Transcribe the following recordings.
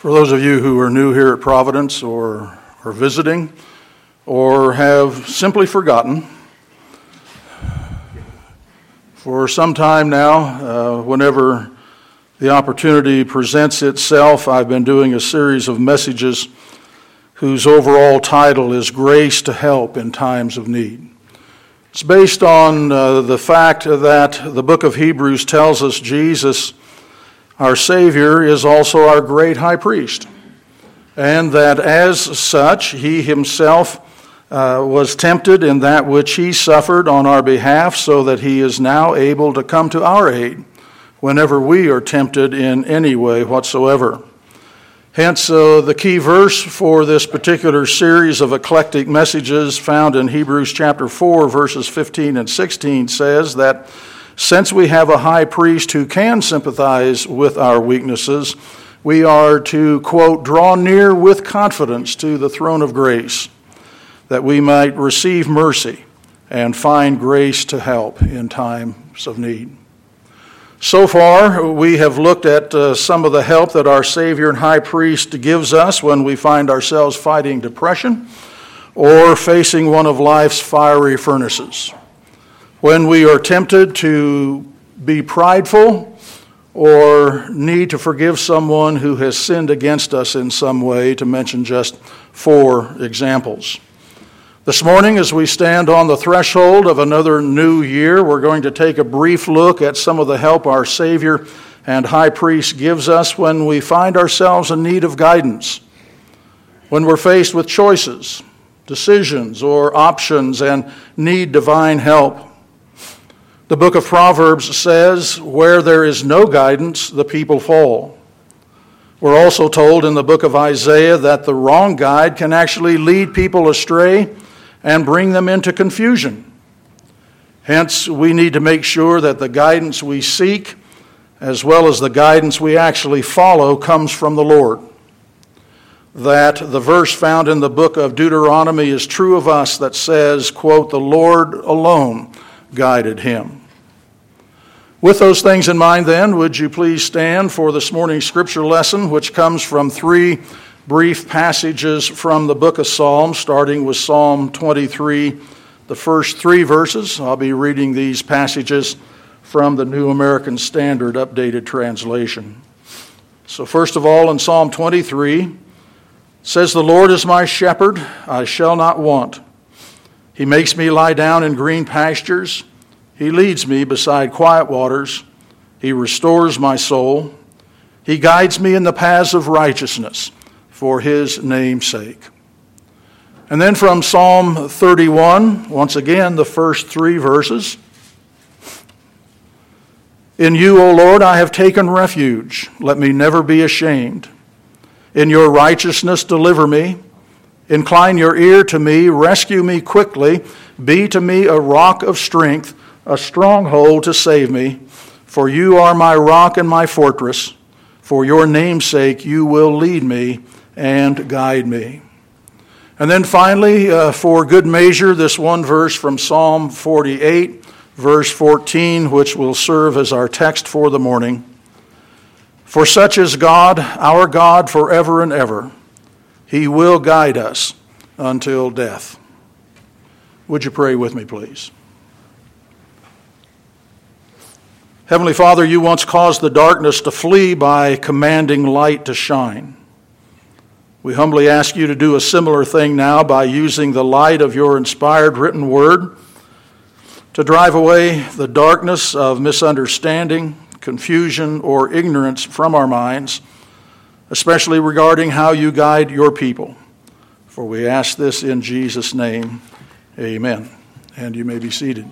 For those of you who are new here at Providence or are visiting or have simply forgotten, for some time now, whenever the opportunity presents itself, I've been doing a series of messages whose overall title is Grace to Help in Times of Need. It's based on the fact that the book of Hebrews tells us Jesus, our Savior, is also our great high priest, and that as such, he himself was tempted in that which he suffered on our behalf, so that he is now able to come to our aid whenever we are tempted in any way whatsoever. Hence, the key verse for this particular series of eclectic messages found in Hebrews chapter 4, verses 15 and 16 says that since we have a high priest who can sympathize with our weaknesses, we are to, quote, draw near with confidence to the throne of grace, that we might receive mercy and find grace to help in times of need. So far, we have looked at some of the help that our Savior and High Priest gives us when we find ourselves fighting depression or facing one of life's fiery furnaces. When we are tempted to be prideful or need to forgive someone who has sinned against us in some way, to mention just 4 examples. This morning, as we stand on the threshold of another new year, we're going to take a brief look at some of the help our Savior and High Priest gives us when we find ourselves in need of guidance, when we're faced with choices, decisions, or options and need divine help. The book of Proverbs says, where there is no guidance, the people fall. We're also told in the book of Isaiah that the wrong guide can actually lead people astray and bring them into confusion. Hence, we need to make sure that the guidance we seek, as well as the guidance we actually follow, comes from the Lord. That the verse found in the book of Deuteronomy is true of us that says, quote, the Lord alone guided him. With those things in mind then, would you please stand for this morning's scripture lesson, which comes from 3 brief passages from the book of Psalms, starting with Psalm 23, the first 3 verses. I'll be reading these passages from the New American Standard Updated Translation. So first of all, in Psalm 23, it says, the Lord is my shepherd, I shall not want. He makes me lie down in green pastures. He leads me beside quiet waters. He restores my soul. He guides me in the paths of righteousness for his name's sake. And then from Psalm 31, once again, the first 3 verses. In you, O Lord, I have taken refuge. Let me never be ashamed. In your righteousness, deliver me. Incline your ear to me. Rescue me quickly. Be to me a rock of strength, a stronghold to save me. For you are my rock and my fortress. For your name's sake, you will lead me and guide me. And then finally, for good measure, this one verse from Psalm 48, verse 14, which will serve as our text for the morning. For such is God, our God, forever and ever. He will guide us until death. Would you pray with me, please? Heavenly Father, you once caused the darkness to flee by commanding light to shine. We humbly ask you to do a similar thing now by using the light of your inspired written word to drive away the darkness of misunderstanding, confusion, or ignorance from our minds, especially regarding how you guide your people. For we ask this in Jesus' name, amen. And you may be seated.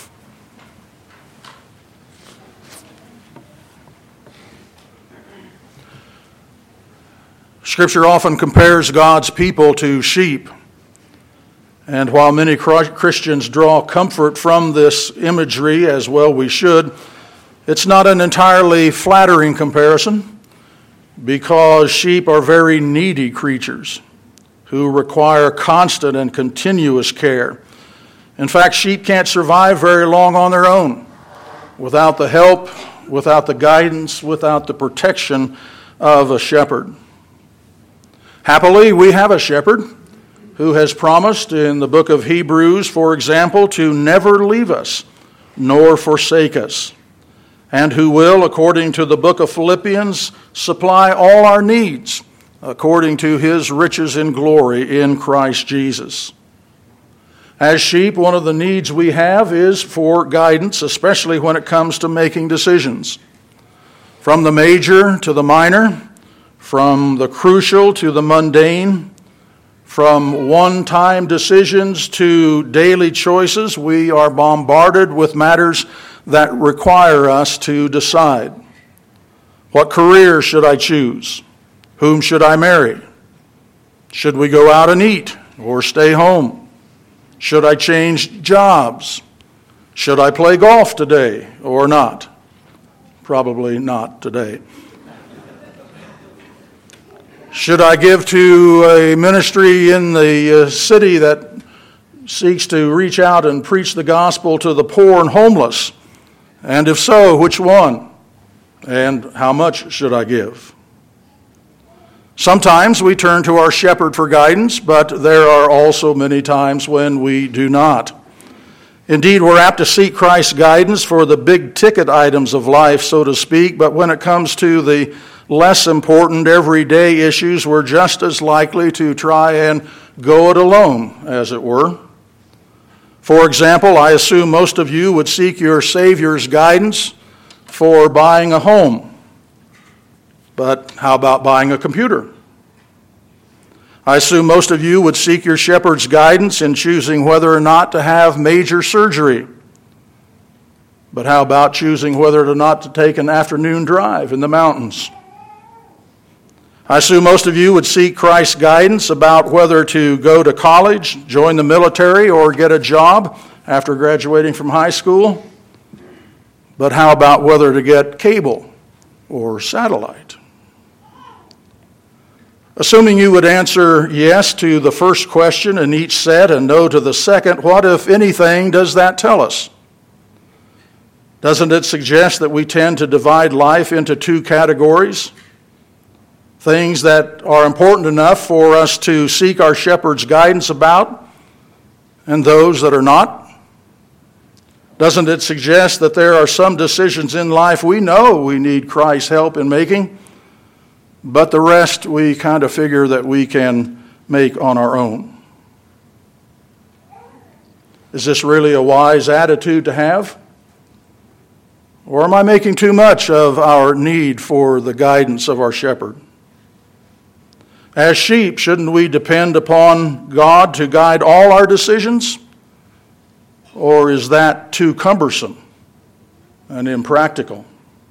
Scripture often compares God's people to sheep. And while many Christians draw comfort from this imagery, as well we should, it's not an entirely flattering comparison, because sheep are very needy creatures who require constant and continuous care. In fact, sheep can't survive very long on their own without the help, without the guidance, without the protection of a shepherd. Happily, we have a shepherd who has promised in the book of Hebrews, for example, to never leave us nor forsake us, and who will, according to the book of Philippians, supply all our needs according to his riches in glory in Christ Jesus. As sheep, one of the needs we have is for guidance, especially when it comes to making decisions. From the major to the minor, from the crucial to the mundane, from one-time decisions to daily choices, we are bombarded with matters that require us to decide. What career should I choose? Whom should I marry? Should we go out and eat or stay home? Should I change jobs? Should I play golf today or not? Probably not today. Should I give to a ministry in the city that seeks to reach out and preach the gospel to the poor and homeless? And if so, which one? And how much should I give? Sometimes we turn to our shepherd for guidance, but there are also many times when we do not. Indeed, we're apt to seek Christ's guidance for the big-ticket items of life, so to speak, but when it comes to the less important everyday issues, we're just as likely to try and go it alone, as it were. For example, I assume most of you would seek your Savior's guidance for buying a home. But how about buying a computer? I assume most of you would seek your shepherd's guidance in choosing whether or not to have major surgery. But how about choosing whether or not to take an afternoon drive in the mountains? I assume most of you would seek Christ's guidance about whether to go to college, join the military, or get a job after graduating from high school. But how about whether to get cable or satellite? Assuming you would answer yes to the first question in each set and no to the second, what, if anything, does that tell us? Doesn't it suggest that we tend to divide life into two categories? Things that are important enough for us to seek our shepherd's guidance about, and those that are not? Doesn't it suggest that there are some decisions in life we know we need Christ's help in making, but the rest we kind of figure that we can make on our own? Is this really a wise attitude to have? Or am I making too much of our need for the guidance of our shepherd? As sheep, shouldn't we depend upon God to guide all our decisions? Or is that too cumbersome and impractical?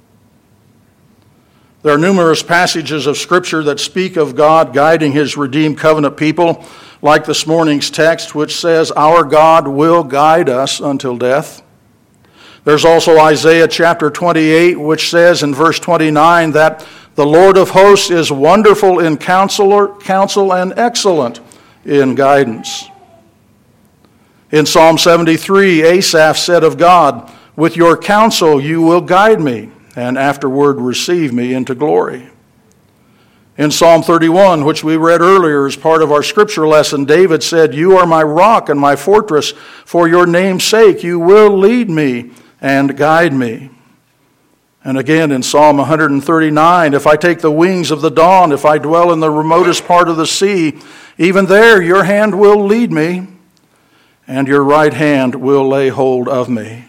There are numerous passages of Scripture that speak of God guiding his redeemed covenant people, like this morning's text, which says, "Our God will guide us until death." There's also Isaiah chapter 28, which says in verse 29 that the Lord of hosts is wonderful in counsel and excellent in guidance. In Psalm 73, Asaph said of God, "With your counsel you will guide me, and afterward receive me into glory." In Psalm 31, which we read earlier as part of our scripture lesson, David said, "You are my rock and my fortress. For your name's sake you will lead me and guide me." And again in Psalm 139, "If I take the wings of the dawn, if I dwell in the remotest part of the sea, even there your hand will lead me, and your right hand will lay hold of me."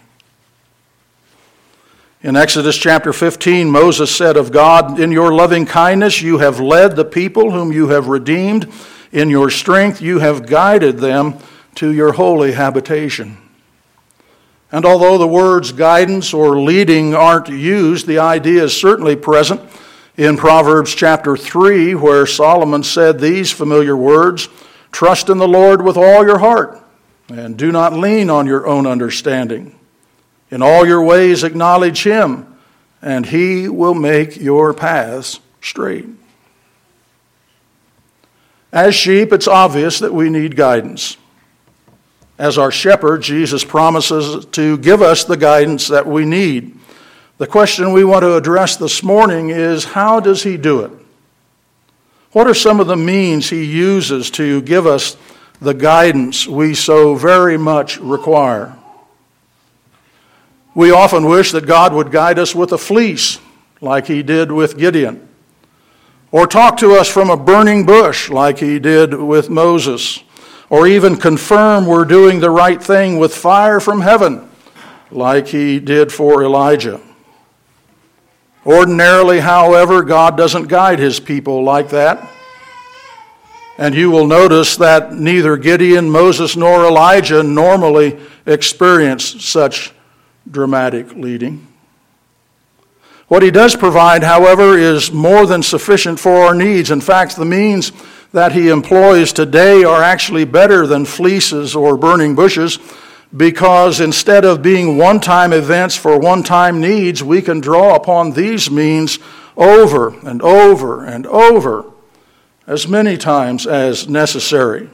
In Exodus chapter 15, Moses said of God, "In your loving kindness you have led the people whom you have redeemed. In your strength you have guided them to your holy habitation." And although the words guidance or leading aren't used, the idea is certainly present in Proverbs chapter 3, where Solomon said these familiar words, "Trust in the Lord with all your heart, and do not lean on your own understanding. In all your ways acknowledge him, and he will make your paths straight." As sheep, it's obvious that we need guidance. As our shepherd, Jesus promises to give us the guidance that we need. The question we want to address this morning is, how does he do it? What are some of the means he uses to give us the guidance we so very much require? We often wish that God would guide us with a fleece, like he did with Gideon, or talk to us from a burning bush, like he did with Moses, or even confirm we're doing the right thing with fire from heaven, like he did for Elijah. Ordinarily, however, God doesn't guide his people like that. And you will notice that neither Gideon, Moses, nor Elijah normally experienced such dramatic leading. What he does provide, however, is more than sufficient for our needs. In fact, the means that he employs today are actually better than fleeces or burning bushes, because instead of being one-time events for one-time needs, we can draw upon these means over and over and over, as many times as necessary.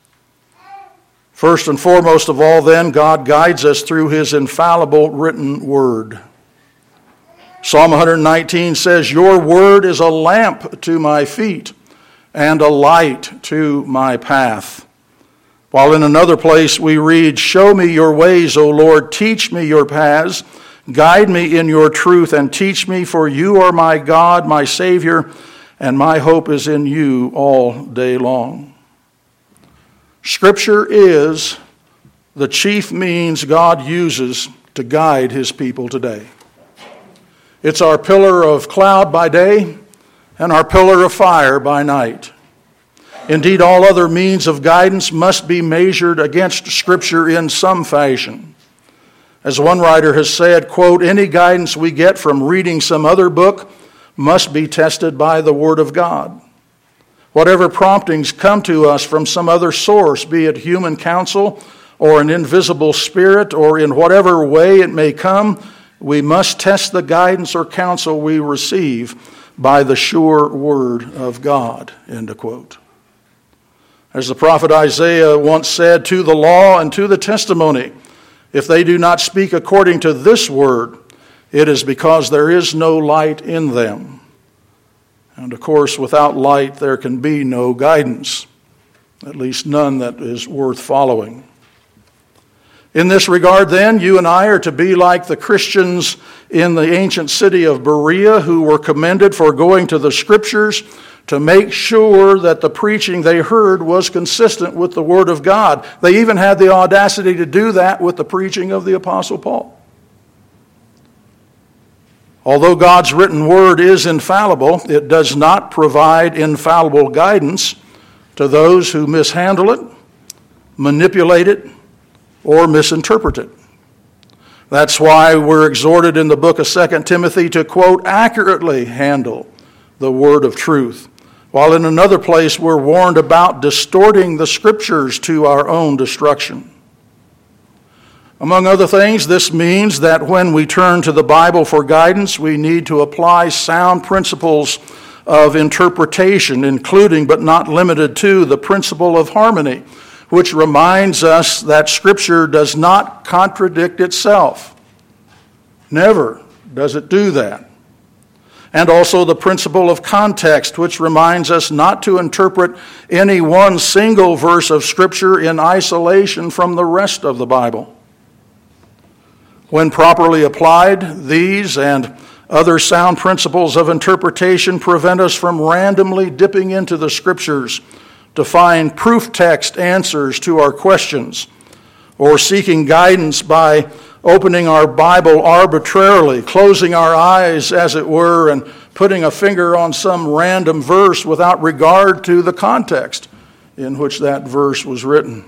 First and foremost of all, then, God guides us through his infallible written word. Psalm 119 says, "Your word is a lamp to my feet and a light to my path." While in another place we read, "Show me your ways, O Lord, teach me your paths, guide me in your truth and teach me, for you are my God, my Savior, and my hope is in you all day long." Scripture is the chief means God uses to guide his people today. It's our pillar of cloud by day and our pillar of fire by night. Indeed, all other means of guidance must be measured against Scripture in some fashion. As one writer has said, quote, "Any guidance we get from reading some other book must be tested by the Word of God. Whatever promptings come to us from some other source, be it human counsel or an invisible spirit, or in whatever way it may come, we must test the guidance or counsel we receive by the sure Word of God," end of quote. As the prophet Isaiah once said, "To the law and to the testimony, if they do not speak according to this word, it is because there is no light in them." And of course, without light, there can be no guidance, at least none that is worth following. In this regard, then, you and I are to be like the Christians in the ancient city of Berea, who were commended for going to the Scriptures to make sure that the preaching they heard was consistent with the Word of God. They even had the audacity to do that with the preaching of the Apostle Paul. Although God's written Word is infallible, it does not provide infallible guidance to those who mishandle it, manipulate it, or misinterpret it. That's why we're exhorted in the book of 2 Timothy to, quote, "accurately handle the word of truth," while in another place we're warned about distorting the Scriptures to our own destruction. Among other things, this means that when we turn to the Bible for guidance, we need to apply sound principles of interpretation, including but not limited to the principle of harmony, which reminds us that Scripture does not contradict itself. Never does it do that. And also the principle of context, which reminds us not to interpret any one single verse of Scripture in isolation from the rest of the Bible. When properly applied, these and other sound principles of interpretation prevent us from randomly dipping into the Scriptures to find proof text answers to our questions, or seeking guidance by opening our Bible arbitrarily, closing our eyes, as it were, and putting a finger on some random verse without regard to the context in which that verse was written.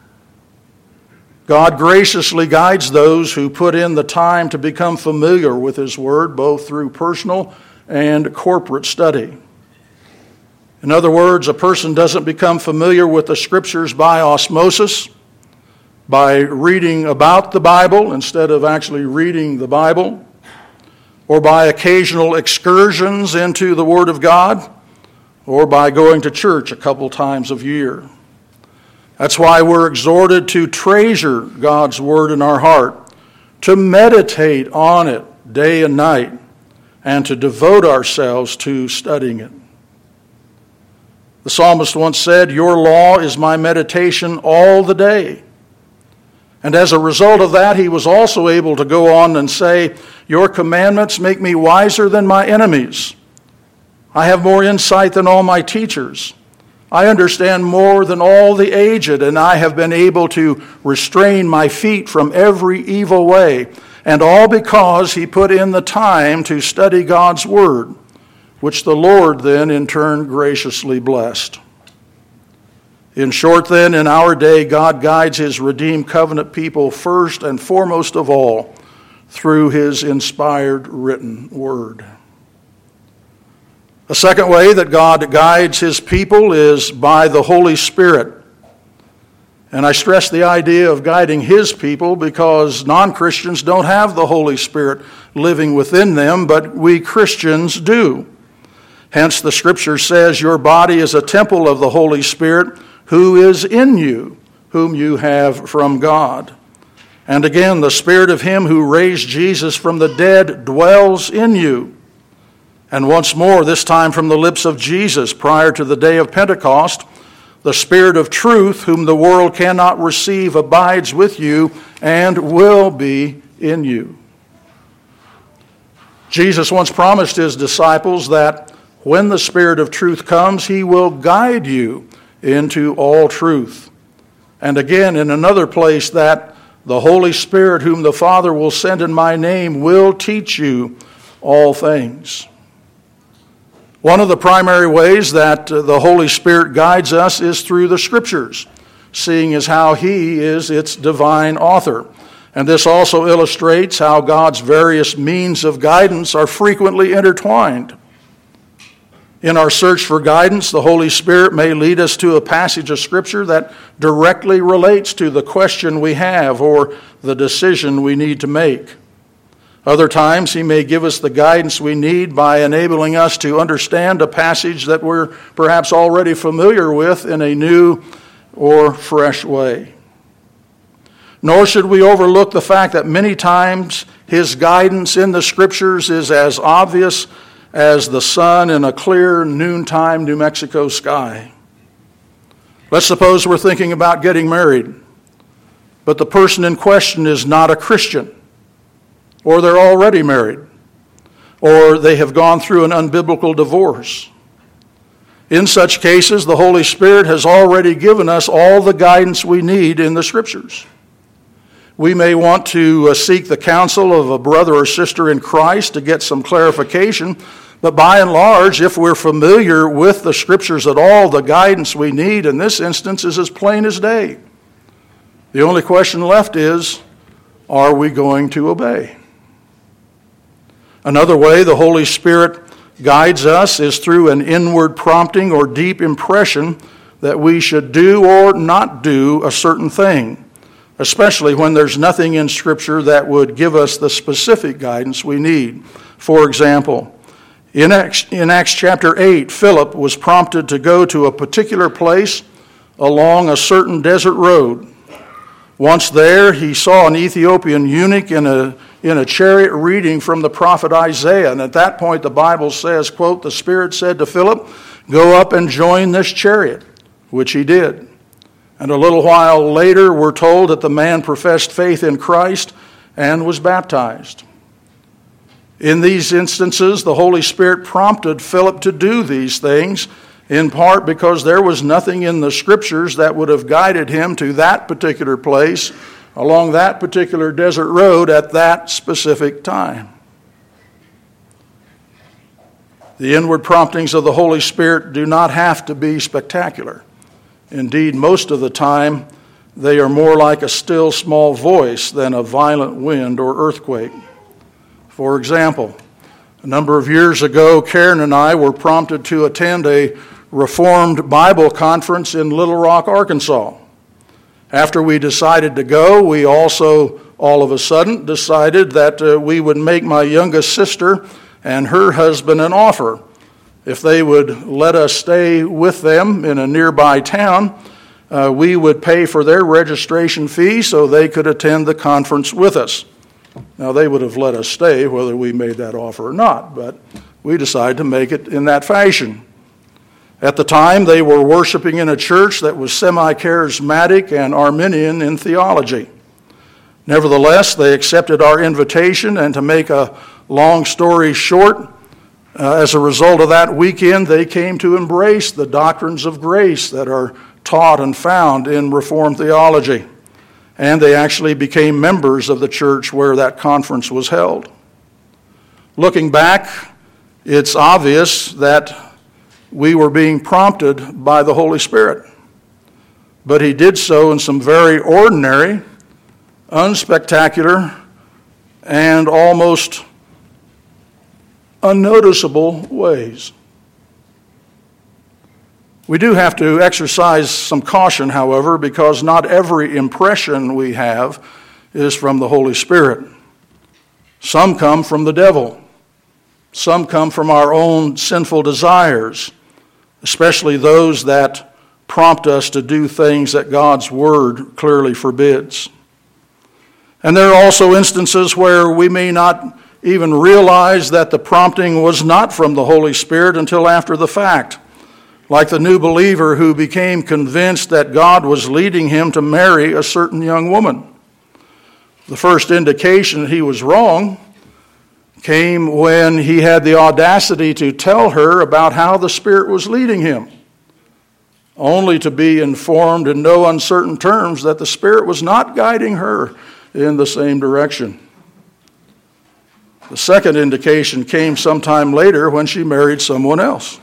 God graciously guides those who put in the time to become familiar with His Word, both through personal and corporate study. In other words, a person doesn't become familiar with the Scriptures by osmosis, by reading about the Bible instead of actually reading the Bible, or by occasional excursions into the Word of God, or by going to church a couple times a year. That's why we're exhorted to treasure God's Word in our heart, to meditate on it day and night, and to devote ourselves to studying it. The psalmist once said, "Your law is my meditation all the day." And as a result of that, he was also able to go on and say, "Your commandments make me wiser than my enemies. I have more insight than all my teachers. I understand more than all the aged, and I have been able to restrain my feet from every evil way." And all because he put in the time to study God's word, which the Lord then in turn graciously blessed. In short then, in our day, God guides his redeemed covenant people first and foremost of all through his inspired written word. A second way that God guides his people is by the Holy Spirit. And I stress the idea of guiding his people because non-Christians don't have the Holy Spirit living within them, but we Christians do. Hence the scripture says, "Your body is a temple of the Holy Spirit who is in you, whom you have from God." And again, the Spirit of him who raised Jesus from the dead dwells in you. And once more, this time from the lips of Jesus prior to the day of Pentecost, "The Spirit of truth, whom the world cannot receive, abides with you and will be in you." Jesus once promised his disciples that when the Spirit of truth comes, he will guide you into all truth. And again, in another place, that the Holy Spirit, whom the Father will send in my name, will teach you all things. One of the primary ways that the Holy Spirit guides us is through the Scriptures, seeing as how he is its divine author. And this also illustrates how God's various means of guidance are frequently intertwined. In our search for guidance, the Holy Spirit may lead us to a passage of Scripture that directly relates to the question we have or the decision we need to make. Other times, he may give us the guidance we need by enabling us to understand a passage that we're perhaps already familiar with in a new or fresh way. Nor should we overlook the fact that many times his guidance in the Scriptures is as obvious as the sun in a clear noontime New Mexico sky. Let's suppose we're thinking about getting married, but the person in question is not a Christian, or they're already married, or they have gone through an unbiblical divorce. In such cases, the Holy Spirit has already given us all the guidance we need in the Scriptures. We may want to seek the counsel of a brother or sister in Christ to get some clarification, but by and large, if we're familiar with the Scriptures at all, the guidance we need in this instance is as plain as day. The only question left is, are we going to obey? Another way the Holy Spirit guides us is through an inward prompting or deep impression that we should do or not do a certain thing, especially when there's nothing in Scripture that would give us the specific guidance we need. For example, in Acts chapter 8, Philip was prompted to go to a particular place along a certain desert road. Once there, he saw an Ethiopian eunuch in a chariot reading from the prophet Isaiah. And at that point, the Bible says, quote, "The Spirit said to Philip, 'Go up and join this chariot,' which he did. And a little while later, we're told that the man professed faith in Christ and was baptized." In these instances, the Holy Spirit prompted Philip to do these things, in part because there was nothing in the Scriptures that would have guided him to that particular place, along that particular desert road at that specific time. The inward promptings of the Holy Spirit do not have to be spectacular. Indeed, most of the time, they are more like a still small voice than a violent wind or earthquake. For example, a number of years ago, Karen and I were prompted to attend a Reformed Bible conference in Little Rock, Arkansas. After we decided to go, we also all of a sudden decided that we would make my youngest sister and her husband an offer. If they would let us stay with them in a nearby town, we would pay for their registration fee so they could attend the conference with us. Now, they would have let us stay whether we made that offer or not, but we decided to make it in that fashion. At the time, they were worshiping in a church that was semi-charismatic and Arminian in theology. Nevertheless, they accepted our invitation, and to make a long story short, as a result of that weekend, they came to embrace the doctrines of grace that are taught and found in Reformed theology. And they actually became members of the church where that conference was held. Looking back, it's obvious that we were being prompted by the Holy Spirit. But he did so in some very ordinary, unspectacular, and almost unnoticeable ways. We do have to exercise some caution, however, because not every impression we have is from the Holy Spirit. Some come from the devil. Some come from our own sinful desires, especially those that prompt us to do things that God's Word clearly forbids. And there are also instances where we may not even realize that the prompting was not from the Holy Spirit until after the fact, like the new believer who became convinced that God was leading him to marry a certain young woman. The first indication that he was wrong came when he had the audacity to tell her about how the Spirit was leading him, only to be informed in no uncertain terms that the Spirit was not guiding her in the same direction. The second indication came sometime later when she married someone else.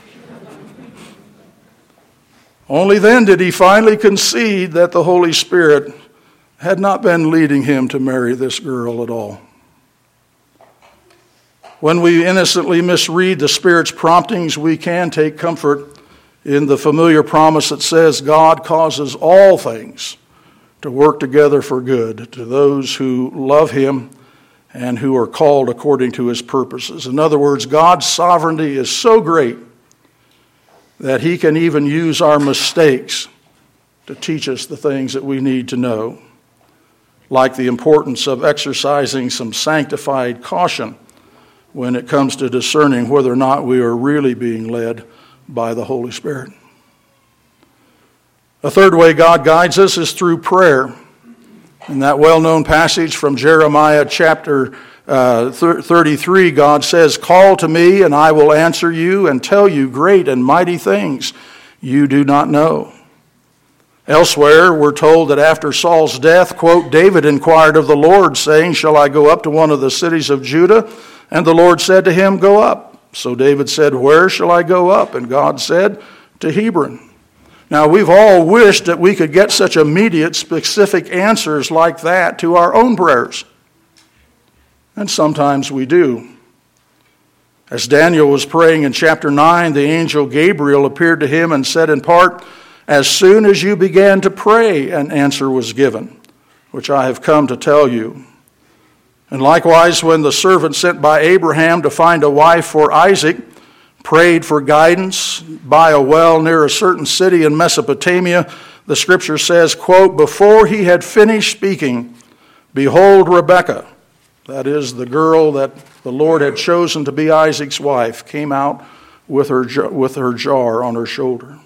Only then did he finally concede that the Holy Spirit had not been leading him to marry this girl at all. When we innocently misread the Spirit's promptings, we can take comfort in the familiar promise that says God causes all things to work together for good to those who love him and who are called according to his purposes. In other words, God's sovereignty is so great that he can even use our mistakes to teach us the things that we need to know, like the importance of exercising some sanctified caution when it comes to discerning whether or not we are really being led by the Holy Spirit. A third way God guides us is through prayer. In that well-known passage from Jeremiah chapter 33, God says, "Call to me, and I will answer you and tell you great and mighty things you do not know." Elsewhere, we're told that after Saul's death, quote, "David inquired of the Lord, saying, 'Shall I go up to one of the cities of Judah?' And the Lord said to him, 'Go up.' So David said, 'Where shall I go up?' And God said, 'To Hebron.'" Now, we've all wished that we could get such immediate, specific answers like that to our own prayers. And sometimes we do. As Daniel was praying in chapter 9, the angel Gabriel appeared to him and said in part, "As soon as you began to pray, an answer was given, which I have come to tell you." And likewise, when the servant sent by Abraham to find a wife for Isaac prayed for guidance by a well near a certain city in Mesopotamia, the scripture says, quote, "Before he had finished speaking, behold, Rebekah," that is the girl that the Lord had chosen to be Isaac's wife, "came out with her jar on her shoulder."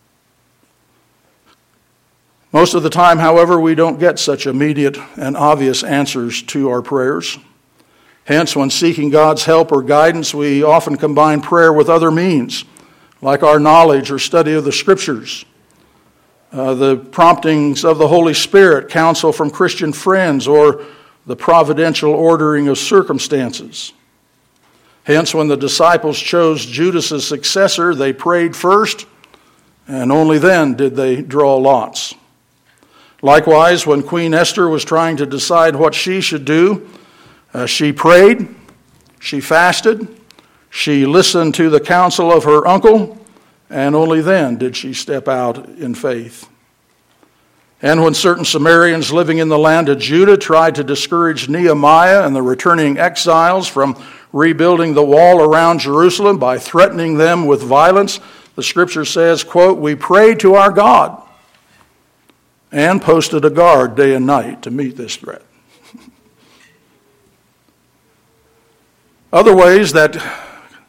Most of the time, however, we don't get such immediate and obvious answers to our prayers. Hence, when seeking God's help or guidance, we often combine prayer with other means, like our knowledge or study of the Scriptures, the promptings of the Holy Spirit, counsel from Christian friends, or the providential ordering of circumstances. Hence, when the disciples chose Judas' successor, they prayed first, and only then did they draw lots. Likewise, when Queen Esther was trying to decide what she should do, she prayed, she fasted, she listened to the counsel of her uncle, and only then did she step out in faith. And when certain Samaritans living in the land of Judah tried to discourage Nehemiah and the returning exiles from rebuilding the wall around Jerusalem by threatening them with violence, the scripture says, quote, "We prayed to our God and posted a guard day and night to meet this threat." Other ways that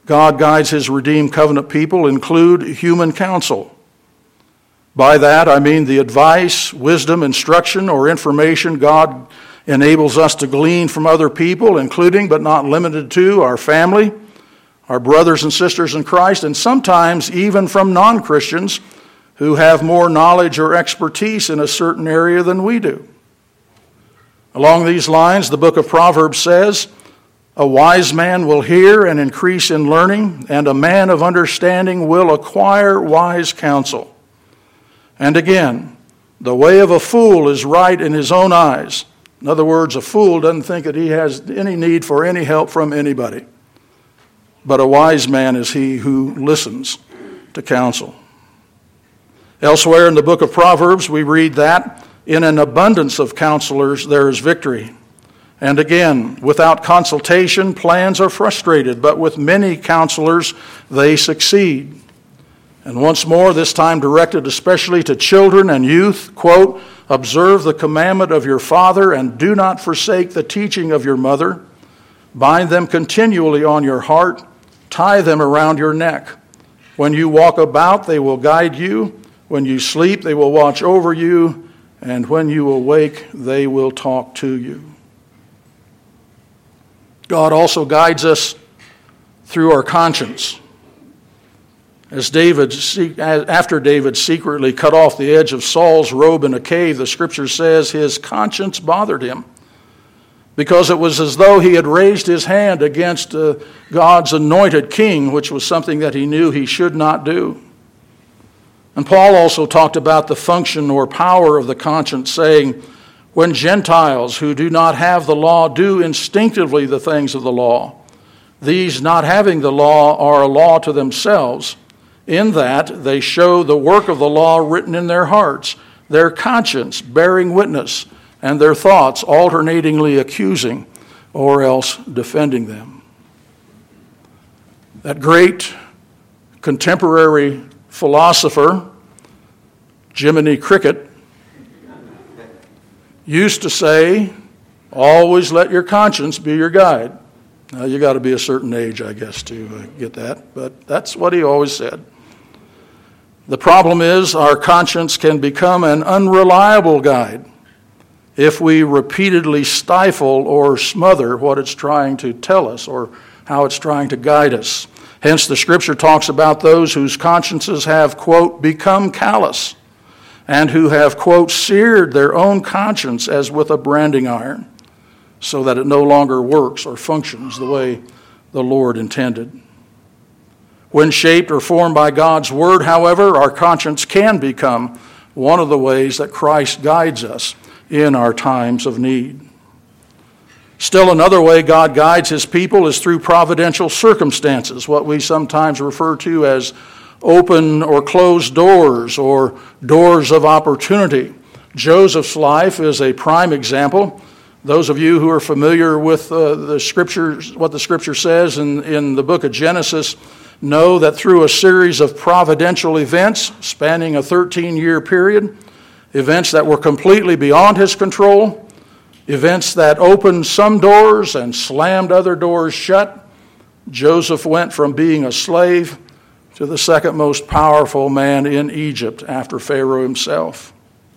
God guides his redeemed covenant people include human counsel. By that, I mean the advice, wisdom, instruction, or information God enables us to glean from other people, including but not limited to our family, our brothers and sisters in Christ, and sometimes even from non-Christians who have more knowledge or expertise in a certain area than we do. Along these lines, the book of Proverbs says, "A wise man will hear and increase in learning, and a man of understanding will acquire wise counsel." And again, "The way of a fool is right in his own eyes." In other words, a fool doesn't think that he has any need for any help from anybody. But a wise man is he who listens to counsel. Elsewhere in the book of Proverbs, we read that in an abundance of counselors there is victory. And again, without consultation, plans are frustrated, but with many counselors, they succeed. And once more, this time directed especially to children and youth, quote, "Observe the commandment of your father and do not forsake the teaching of your mother. Bind them continually on your heart, tie them around your neck. When you walk about, they will guide you. When you sleep, they will watch over you. And when you awake, they will talk to you." God also guides us through our conscience. After David secretly cut off the edge of Saul's robe in a cave, the scripture says his conscience bothered him because it was as though he had raised his hand against God's anointed king, which was something that he knew he should not do. And Paul also talked about the function or power of the conscience, saying, "When Gentiles who do not have the law do instinctively the things of the law, these not having the law are a law to themselves, in that they show the work of the law written in their hearts, their conscience bearing witness, and their thoughts alternatingly accusing or else defending them." That great contemporary philosopher, Jiminy Cricket, used to say, "Always let your conscience be your guide." Now, you got to be a certain age, I guess, to get that, but that's what he always said. The problem is our conscience can become an unreliable guide if we repeatedly stifle or smother what it's trying to tell us or how it's trying to guide us. Hence, the scripture talks about those whose consciences have, quote, "become callous," and who have, quote, "seared their own conscience as with a branding iron," so that it no longer works or functions the way the Lord intended. When shaped or formed by God's word, however, our conscience can become one of the ways that Christ guides us in our times of need. Still another way God guides his people is through providential circumstances, what we sometimes refer to as open or closed doors or doors of opportunity. Joseph's life is a prime example. Those of you who are familiar with the scriptures, what the scripture says in the book of Genesis, know that through a series of providential events spanning a 13-year period, events that were completely beyond his control, events that opened some doors and slammed other doors shut, Joseph went from being a slave to the second most powerful man in Egypt after Pharaoh himself.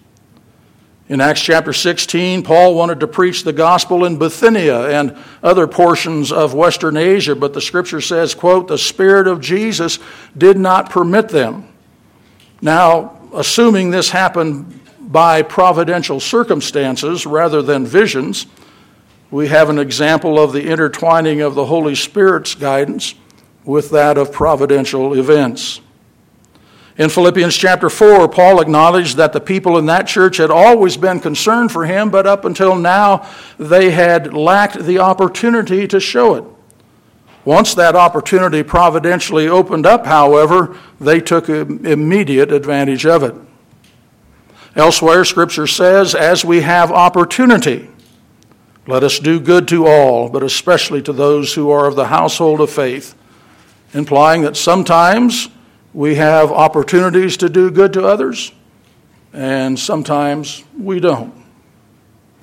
In Acts chapter 16, Paul wanted to preach the gospel in Bithynia and other portions of Western Asia, but the scripture says, quote, "The Spirit of Jesus did not permit them." Now, assuming this happened by providential circumstances rather than visions, we have an example of the intertwining of the Holy Spirit's guidance with that of providential events. In Philippians chapter 4, Paul acknowledged that the people in that church had always been concerned for him, but up until now they had lacked the opportunity to show it. Once that opportunity providentially opened up, however, they took immediate advantage of it. Elsewhere, Scripture says, "As we have opportunity, let us do good to all, but especially to those who are of the household of faith," implying that sometimes we have opportunities to do good to others, and sometimes we don't.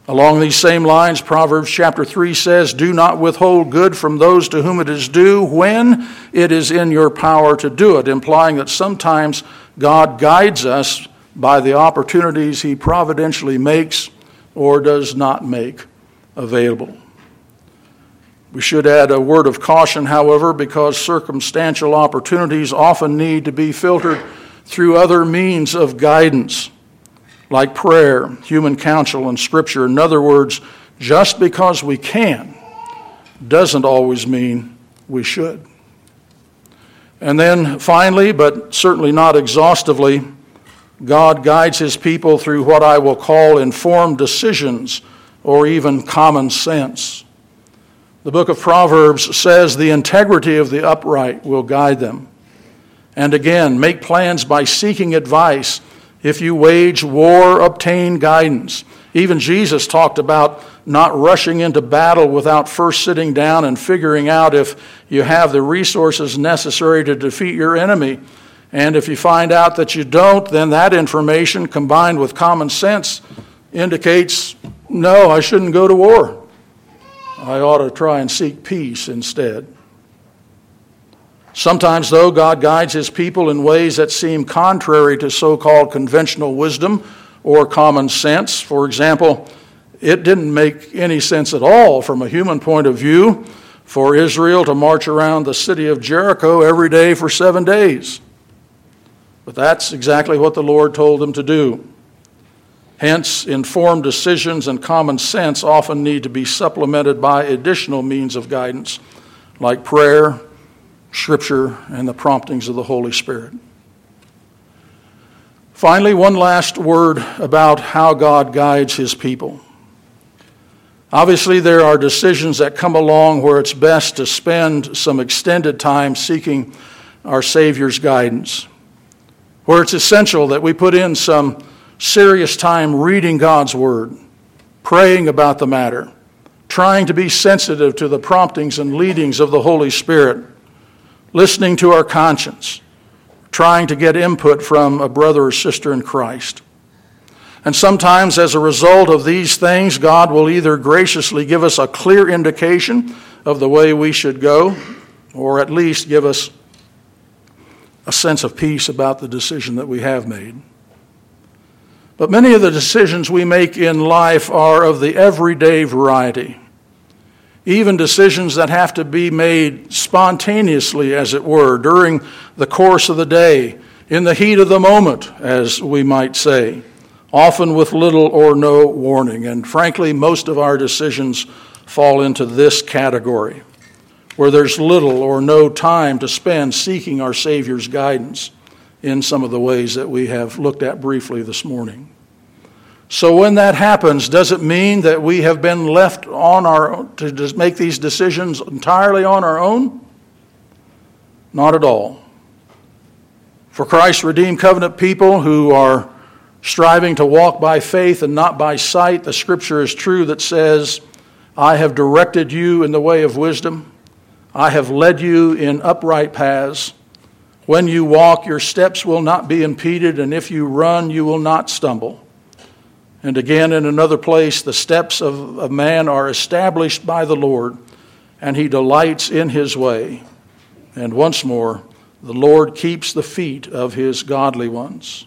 Along these same lines, Proverbs chapter 3 says, "Do not withhold good from those to whom it is due when it is in your power to do it," implying that sometimes God guides us by the opportunities he providentially makes or does not make available. We should add a word of caution, however, because circumstantial opportunities often need to be filtered through other means of guidance, like prayer, human counsel, and Scripture. In other words, just because we can doesn't always mean we should. And then finally, but certainly not exhaustively, God guides his people through what I will call informed decisions or even common sense. The book of Proverbs says the integrity of the upright will guide them. And again, make plans by seeking advice. If you wage war, obtain guidance. Even Jesus talked about not rushing into battle without first sitting down and figuring out if you have the resources necessary to defeat your enemy. And if you find out that you don't, then that information combined with common sense indicates, no, I shouldn't go to war. I ought to try and seek peace instead. Sometimes, though, God guides his people in ways that seem contrary to so-called conventional wisdom or common sense. For example, it didn't make any sense at all from a human point of view for Israel to march around the city of Jericho every day for 7 days. But that's exactly what the Lord told them to do. Hence, informed decisions and common sense often need to be supplemented by additional means of guidance, like prayer, Scripture, and the promptings of the Holy Spirit. Finally, one last word about how God guides his people. Obviously, there are decisions that come along where it's best to spend some extended time seeking our Savior's guidance, where it's essential that we put in some serious time reading God's Word, praying about the matter, trying to be sensitive to the promptings and leadings of the Holy Spirit, listening to our conscience, trying to get input from a brother or sister in Christ. And sometimes as a result of these things, God will either graciously give us a clear indication of the way we should go, or at least give us a sense of peace about the decision that we have made. But many of the decisions we make in life are of the everyday variety. Even decisions that have to be made spontaneously, as it were, during the course of the day, in the heat of the moment, as we might say, often with little or no warning. And frankly, most of our decisions fall into this category, where there's little or no time to spend seeking our Savior's guidance in some of the ways that we have looked at briefly this morning. So when that happens, does it mean that we have been left on our own to just make these decisions entirely on our own? Not at all. For Christ's redeemed covenant people who are striving to walk by faith and not by sight, the Scripture is true that says, I have directed you in the way of wisdom. I have led you in upright paths. When you walk, your steps will not be impeded, and if you run, you will not stumble. And again, in another place, the steps of man are established by the Lord, and he delights in his way. And once more, the Lord keeps the feet of his godly ones.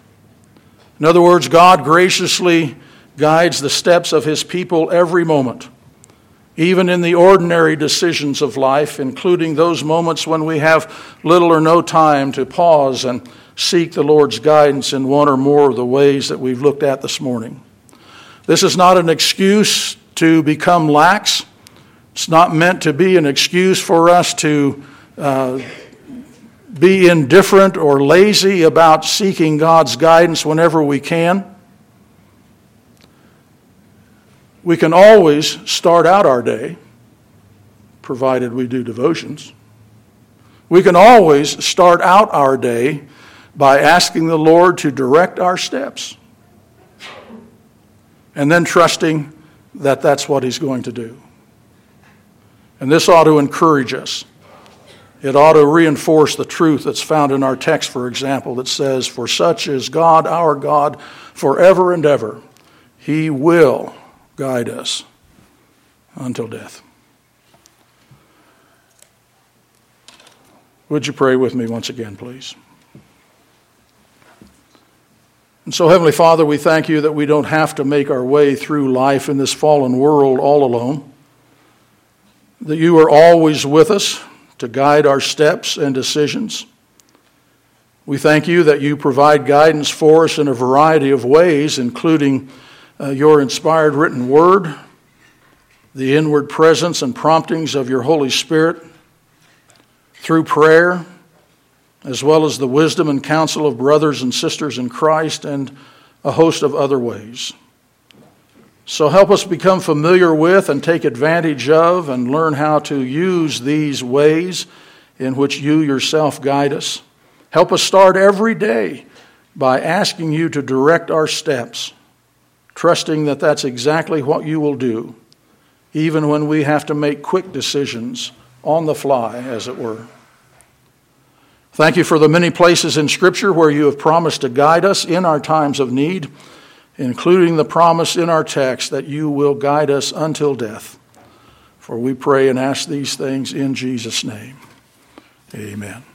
In other words, God graciously guides the steps of his people every moment, even in the ordinary decisions of life, including those moments when we have little or no time to pause and seek the Lord's guidance in one or more of the ways that we've looked at this morning. This is not an excuse to become lax. It's not meant to be an excuse for us to be indifferent or lazy about seeking God's guidance whenever we can. We can always start out our day, provided we do devotions. We can always start out our day by asking the Lord to direct our steps, and then trusting that that's what he's going to do. And this ought to encourage us. It ought to reinforce the truth that's found in our text, for example, that says, "For such is God, our God, forever and ever. He will guide us until death. Would you pray with me once again, please? And so, Heavenly Father, we thank you that we don't have to make our way through life in this fallen world all alone, that you are always with us to guide our steps and decisions. We thank you that you provide guidance for us in a variety of ways, including your inspired written word, the inward presence and promptings of your Holy Spirit, through prayer, as well as the wisdom and counsel of brothers and sisters in Christ, and a host of other ways. So help us become familiar with and take advantage of and learn how to use these ways in which you yourself guide us. Help us start every day by asking you to direct our steps, trusting that that's exactly what you will do, even when we have to make quick decisions on the fly, as it were. Thank you for the many places in Scripture where you have promised to guide us in our times of need, including the promise in our text that you will guide us until death. For we pray and ask these things in Jesus' name. Amen.